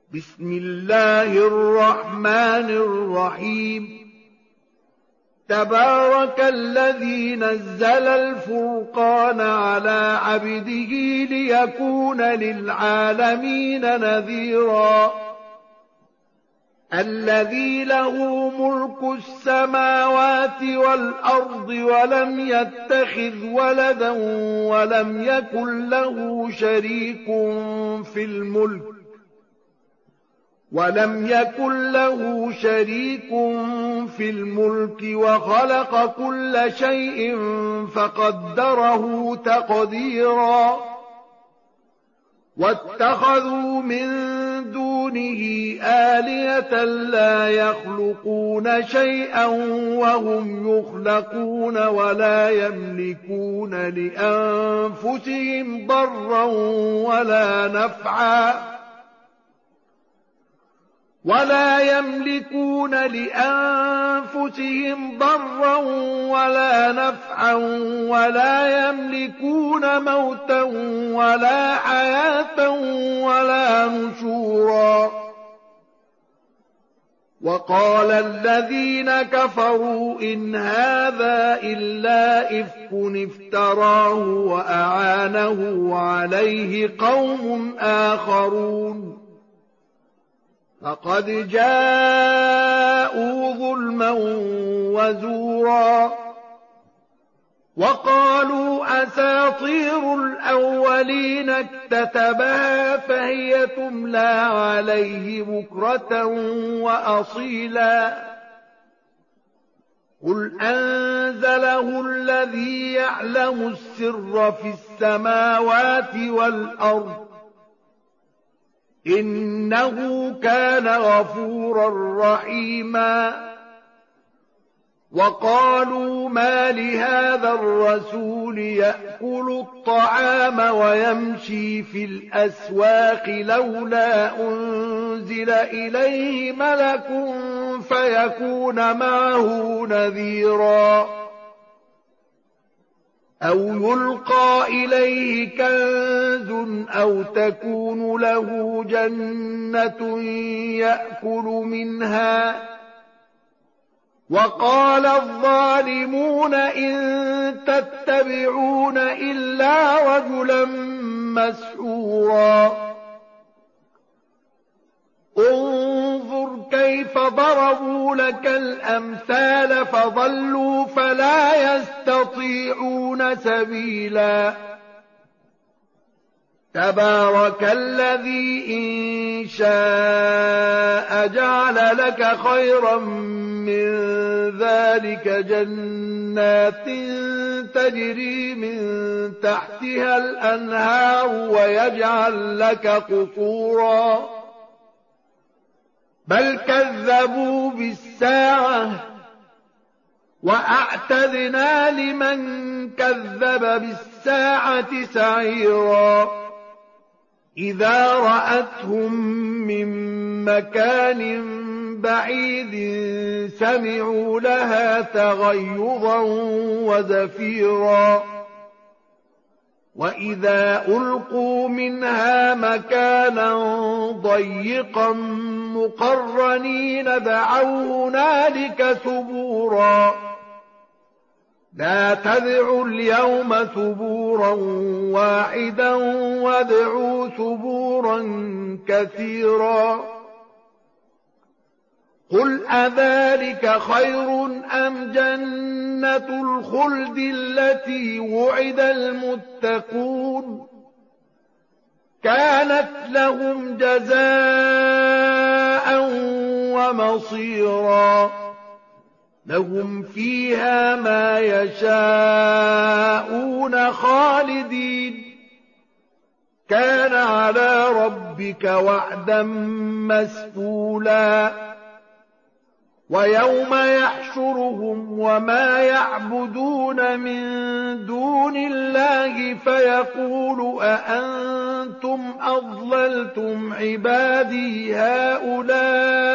بسم الله الرحمن الرحيم تبارك الذي نزل الفرقان على عبده ليكون للعالمين نذيرا الذي له ملك السماوات والأرض ولم يتخذ ولدا ولم يكن له شريك في الملك وخلق كل شيء فقدره تقديرا واتخذوا من دونه آلهة لا يخلقون شيئا وهم يخلقون ولا يملكون لأنفسهم ضرا ولا نفعا ولا يملكون موتا ولا حياة ولا نشورا وقال الذين كفروا إن هذا إلا إفك افتراه وأعانه عليه قوم آخرون فقد جاءوا ظلما وزورا وقالوا أساطير الأولين اكتتبها فهي تملى عليه بكرة وأصيلا قل أنزله الذي يعلم السر في السماوات والأرض إنه كان غفورا رحيما وقالوا ما لهذا الرسول يأكل الطعام ويمشي في الأسواق لولا أنزل إليه ملك فيكون معه نذيرا أو يلقى إليه كنز أو تكون له جنة يأكل منها وقال الظالمون إن تتبعون إلا رجلا مسحورا انظر كيف ضربوا لك الأمثال فضلوا فلا يستطيعون سبيلا تبارك الذي إن شاء جعل لك خيرا من ذلك جنات تجري من تحتها الأنهار ويجعل لك قصورا بل كذبوا بالساعة وأعتدنا لمن كذب بالساعة سعيرا إذا رأتهم من مكان بعيد سمعوا لها تغيظا وزفيرا وإذا ألقوا منها مكانا ضيقا مقرنين دعوا هنالك ثبورا لا تدعوا اليوم ثبورا واحدا وادعوا ثبورا كثيرا قل أذلك خير أم جنة الخلد التي وعد المتقون كانت لهم جزاء ومصيرا لهم فيها ما يشاءون خالدين كان على ربك وعدا مسئولا ويوم يحشرهم وما يعبدون من دون الله فيقول أأنتم أضللتم عبادي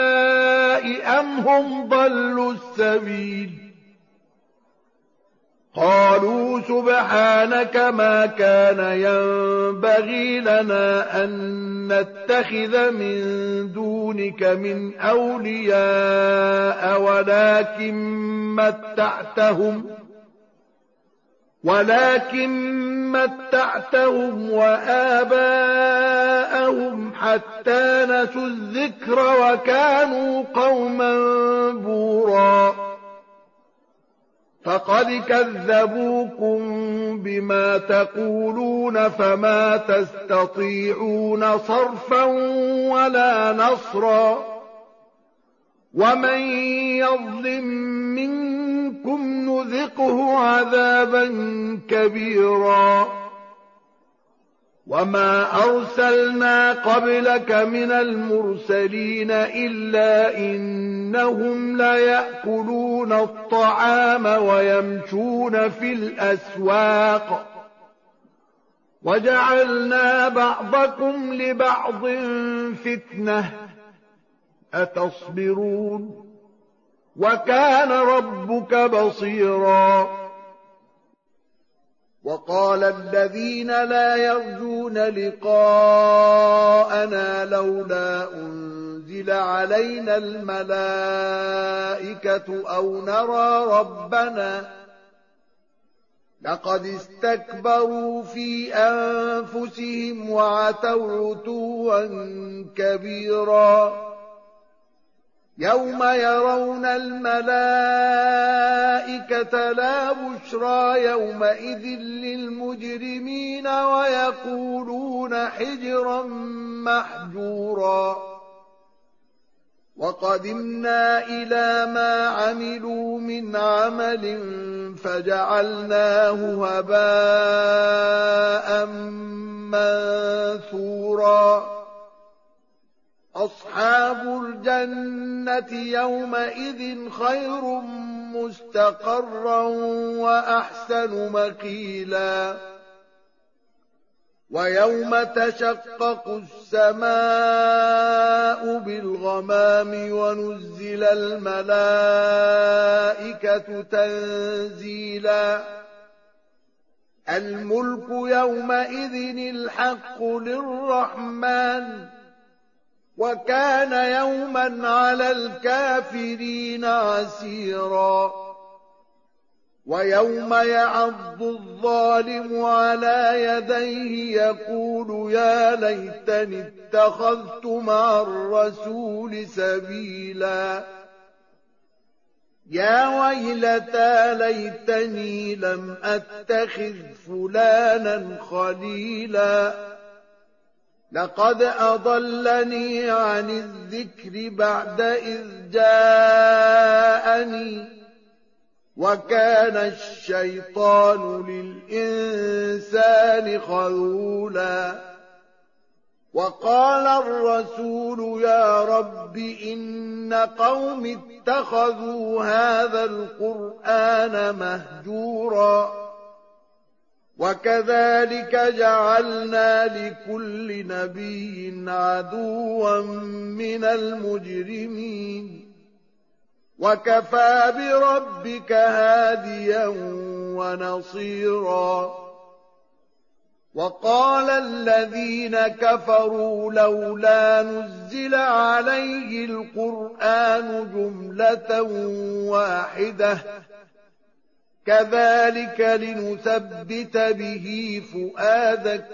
هؤلاء أم هم ضلوا السبيل قالوا سبحانك ما كان ينبغي لنا أن نتخذ من دونك من أولياء ولكن متعتهم وآباءهم حتى نسوا الذكر وكانوا قوما بورا فقد كذبوكم بما تقولون فما تستطيعون صرفا ولا نصرا ومن يظلم منكم نذقه عذابا كبيرا وما أرسلنا قبلك من المرسلين إلا إنهم ليأكلون الطعام ويمشون في الأسواق وجعلنا بعضكم لبعض فتنة أتصبرون وكان ربك بصيرا وقال الذين لا يرجون لقاءنا لولا أنزل علينا الملائكة أو نرى ربنا لقد استكبروا في أنفسهم وعتوا عتوا كبيرا يوم يرون الملائكة لا بشرى يومئذ للمجرمين ويقولون حجرا محجورا وقدمنا إلى ما عملوا من عمل فجعلناه هباء منثورا أصحاب الجنة يومئذ خير مستقرا وأحسن مقيلا ويوم تشقق السماء بالغمام ونزل الملائكة تنزيلا الملك يومئذ الحق للرحمن وكان يوما على الكافرين عسيرا ويوم يعض الظالم على يديه يقول يا ليتني اتخذت مع الرسول سبيلا يا ويلتى ليتني لم أتخذ فلانا خليلا لقد أضلني عن الذكر بعد إذ جاءني وكان الشيطان للإنسان خذولا وقال الرسول يا رب إن قوم اتخذوا هذا القرآن مهجورا وكذلك جعلنا لكل نبي عدوا من المجرمين وكفى بربك هاديا ونصيرا وقال الذين كفروا لولا نزل عليه القرآن جملة واحدة كذلك لنثبت به فؤادك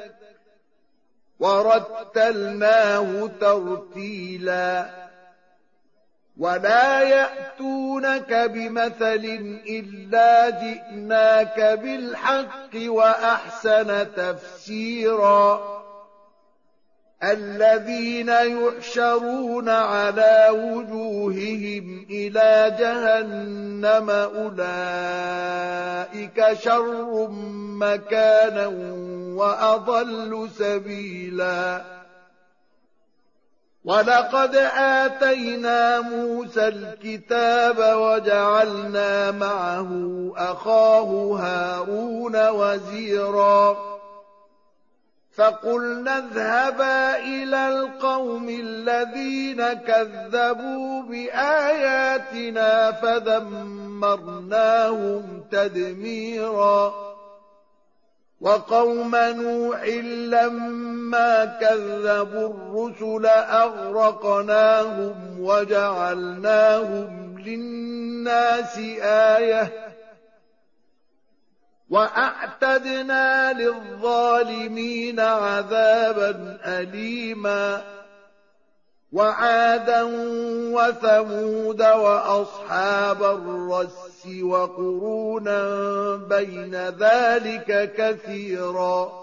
ورتلناه ترتيلا ولا يأتونك بمثل إلا جئناك بالحق وأحسن تفسيرا الذين يحشرون على وجوههم إلى جهنم أولئك شر مكانا وأضل سبيلا ولقد آتينا موسى الكتاب وجعلنا معه أخاه هارون وزيرا فقلنا اذهبا إلى القوم الذين كذبوا بآياتنا فدمرناهم تدميرا وقوم نوح لما كذبوا الرسل أغرقناهم وجعلناهم للناس آية وأعتدنا للظالمين عذابا أليما وعادا وثمود وأصحاب الرس وقرونا بين ذلك كثيرا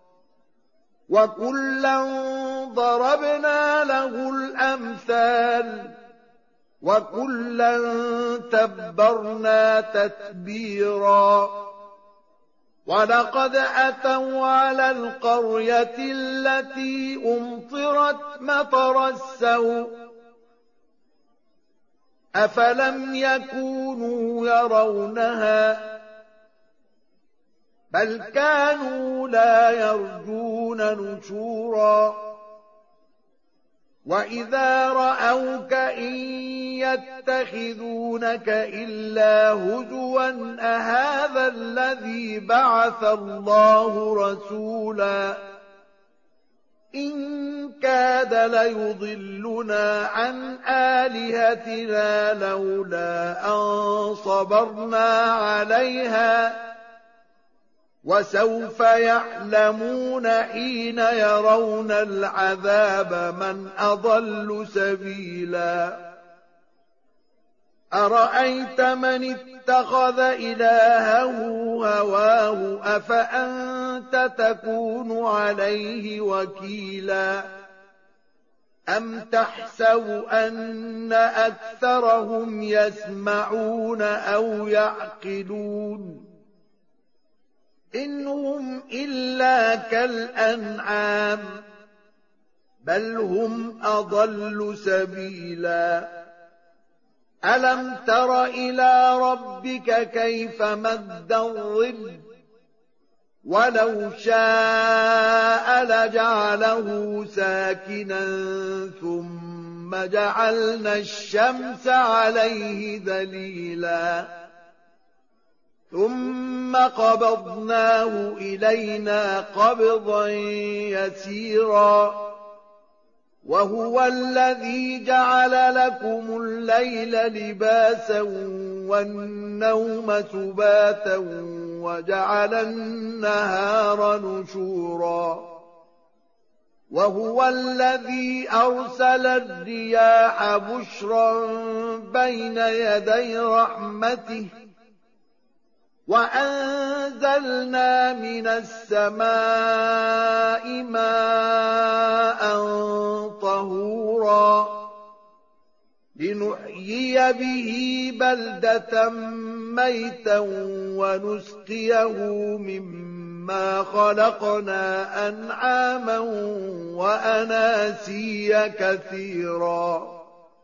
وكلا ضربنا له الأمثال وكلا تبرنا تتبيرا ولقد أتوا على القرية التي أمطرت مطر السوء أفلم يكونوا يرونها بل كانوا لا يرجون نشورا وإذا رأوك إن يتخذونك إلا هزوا أهذا الذي بعث الله رسولا إن كاد ليضلنا عن آلهتنا لولا أن صبرنا عليها وسوف يعلمون حين يرون العذاب من أضل سبيلا أرأيت من اتخذ إلهه هواه أفأنت تكون عليه وكيلا أم تحسب أن أكثرهم يسمعون أو يعقلون إن هم إلا كالأنعام بل هم أضل سبيلا ألم تر إلى ربك كيف مد الظل ولو شاء لجعله ساكنا ثم جعلنا الشمس عليه دليلا ثم قبضناه إلينا قبضا يسيرا وهو الذي جعل لكم الليل لباسا والنوم سباتا وجعل النهار نشورا وهو الذي أرسل الرياح بشرا بين يدي رحمته وأنزلنا من السماء ماء طهورا لنحيي به بلدة ميتا ونسقيه مما خلقنا أنعاما وأناسيا كثيرا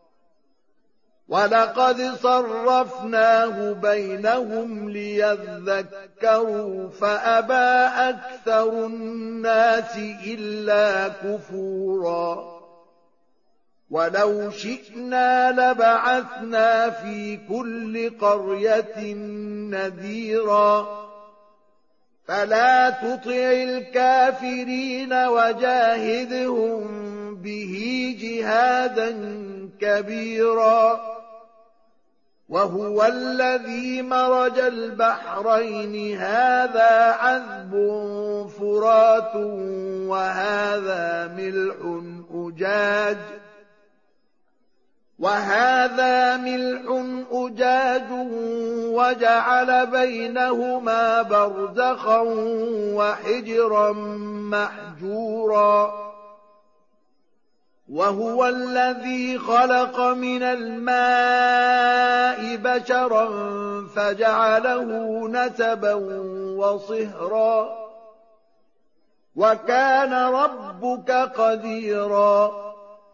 ولقد صرفناه بينهم ليذكروا فأبى أكثر الناس إلا كفورا ولو شئنا لبعثنا في كل قرية نذيرا فلا تطع الكافرين وجاهدهم به جهادا كبيرا وهو الذي مرج البحرين هذا عذب فرات وهذا ملح أجاج وجعل بينهما برزخا وحجرا محجورا وهو الذي خلق من الماء بشرا فجعله نسبا وصهرا وكان ربك قديرا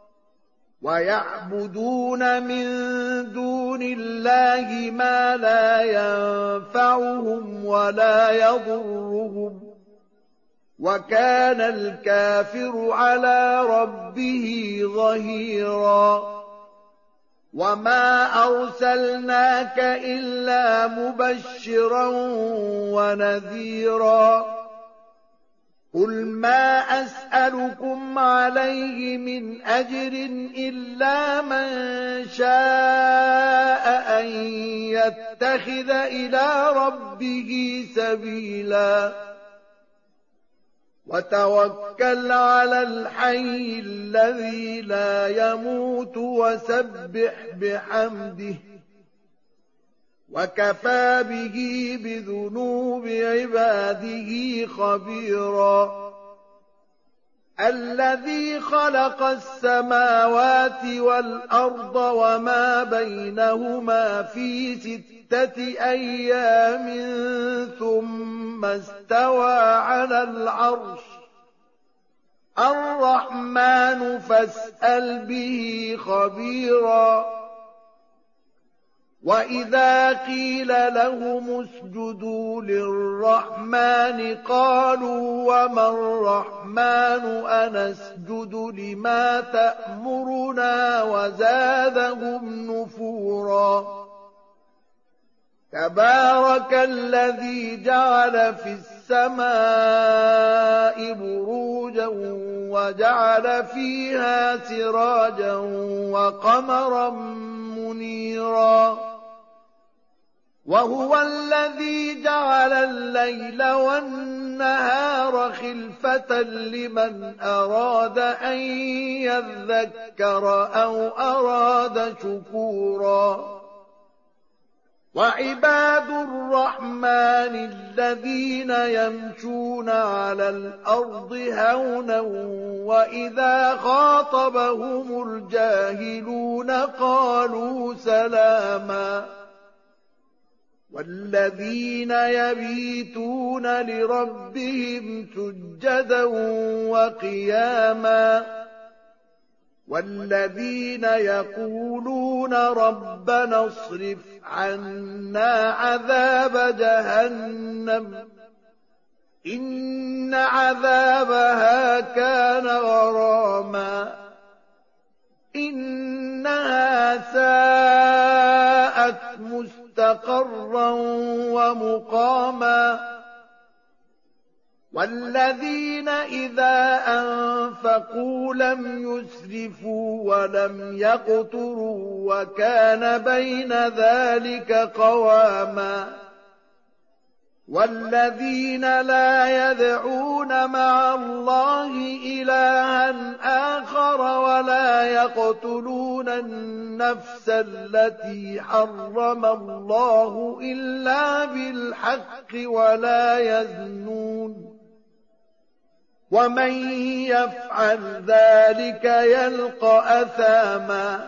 ويعبدون من دون الله ما لا ينفعهم ولا يضرهم وكان الكافر على ربه ظهيرا وما أرسلناك إلا مبشرا ونذيرا قل ما أسألكم عليه من أجر إلا من شاء أن يتخذ إلى ربه سبيلا وتوكل على الحي الذي لا يموت وسبح بحمده وكفى به بذنوب عباده خبيرا الذي خلق السماوات والأرض وما بينهما في 6 أيام ثم استوى على العرش الرحمن فاسأل به خبيرا وإذا قيل لهم اسجدوا للرحمن قالوا وما الرحمن أنسجد لما تأمرنا وزادهم نفورا تبارك الذي جعل في السماء بروجا وجعل فيها سراجا وقمرا منيرا وهو الذي جعل الليل والنهار خلفة لمن أراد أن يذكر أو أراد شكورا وعباد الرحمن الذين يمشون على الأرض هونا وإذا خاطبهم الجاهلون قالوا سلاما والذين يبيتون لربهم سجدا وقياما والذين يقولون ربنا اصرف عنا عذاب جهنم إن عذابها كان غراما إنها ساءت مستقرا ومقاما والذين إذا أنفقوا لم يسرفوا ولم يقتروا وكان بين ذلك قواما والذين لا يدعون مع الله إلها آخر ولا يقتلون النفس التي حرم الله إلا بالحق ولا يزنون ومن يفعل ذلك يلقى أثاما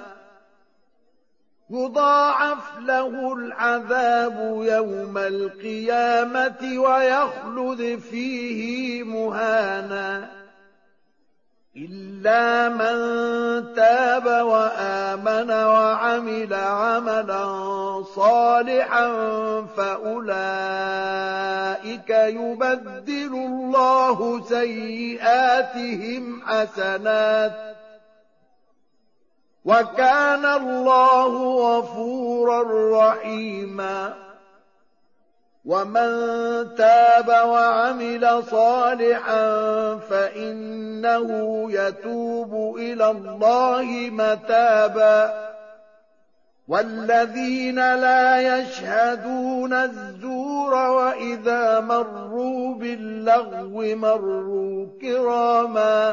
يضاعف له العذاب يوم القيامة ويخلد فيه مهانا إلا من تاب وآمن وعمل عملا صالحا فأولئك يبدل الله سيئاتهم حسنات وكان الله غفورا رحيما ومن تاب وعمل صالحا فإنه يتوب إلى الله متابا والذين لا يشهدون الزور وإذا مروا باللغو مروا كراما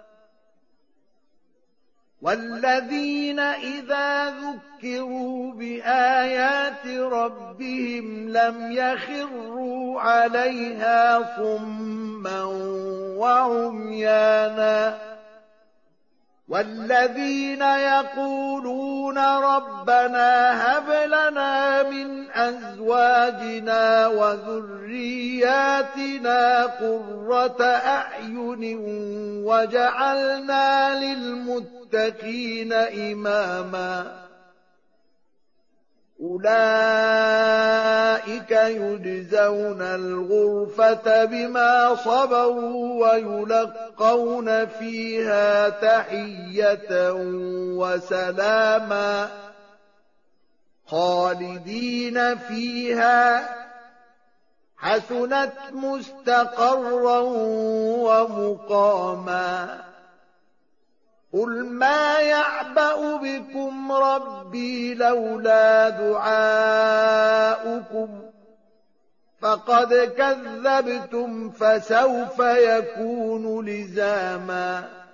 والذين إذا ذكروا بآيات ربهم لم يخروا عليها صما وعميانا والذين يقولون ربنا هب لنا من أزواجنا وذرياتنا قرة أعين وجعلنا للمتقين إماما أولئك يجزون الغرفة بما صبروا ويلقون فيها تحية وسلاما خالدين فيها حسنت مستقرا ومقاما قل ما يعبأ بكم ربي لولا دعاؤكم فقد كذبتم فسوف يكون لزاما